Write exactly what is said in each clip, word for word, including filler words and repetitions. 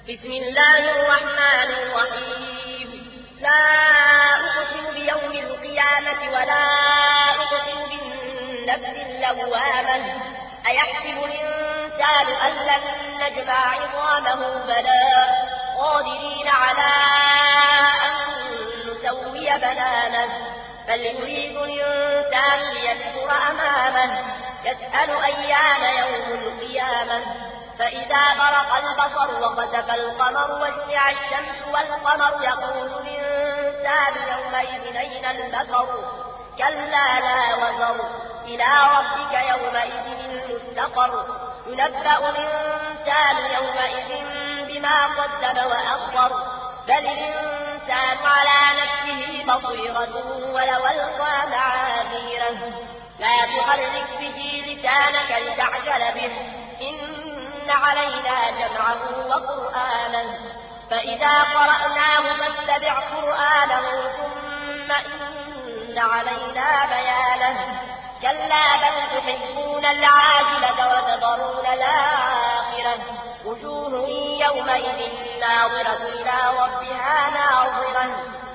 بسم الله الرحمن الرحيم لا أقسم بيوم القيامة ولا أقسم بالنفس اللوامة أيحسب الإنسان أن لن نجمع عظامه بلى قادرين على أن نسوي بنانه بل يريد الإنسان ليكفر أمامه يسأل أيان يوم القيامة فإذا برق البصر وخسف القمر وجمع الشمس والقمر يقول الإنسان يومئذ أين المفر كلا لا وزر إلى ربك يومئذ المستقر ينبأ الإنسان يومئذ بما قدم وأخر بل الإنسان على نفسه بصيرة ولو ألقى معاذيره لا تحرك به لسانك لتعجل به إن علينا جمعه وقرآنه فإذا قرأناه فاتبع قرآنه ثم إن علينا بيانه كلا بل تحبون العاجلة وتذرون الآخرة وجوه يومئذ ناظرة إلى ربها ناظرة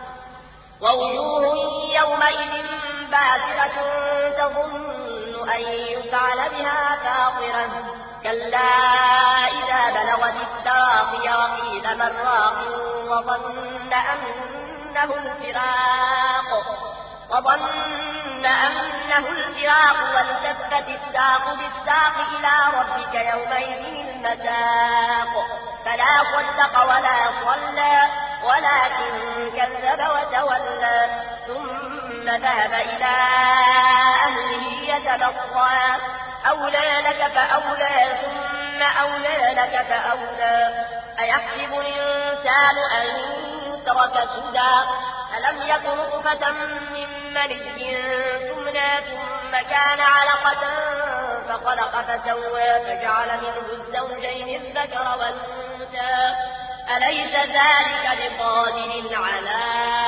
ووجوه يومئذ باسرة تظن أن يفعل بها فاقرة كلا إذا بلغت التراقي وقيل من راق وظن أنه الفراق وظن أنه الفراق والتفت الساق بالساق إلى ربك يومئذ المساق فلا صدق ولا صلى ولكن كذب وتولى ثم ذهب إلى أهله يتمطى أولى لك فأولى ثم أولى لك فأولى أيحسب الإنسان أن يترك سدى ألم يكن نطفة من مني تمنى ثم كان علقة فخلق فسوى فجعل منه الزوجين الذكر والأنثى أليس ذلك بقادر على